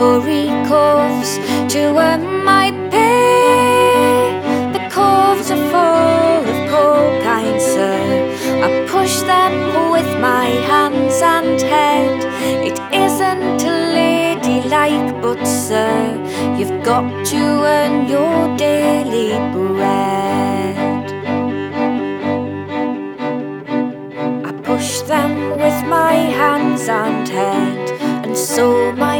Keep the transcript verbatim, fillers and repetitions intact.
Glory coves to earn my pay. The coves are full of coal, kind sir. I push them with my hands and head. It isn't ladylike, but sir, you've got to earn your daily bread. I push them with my hands and head, and so my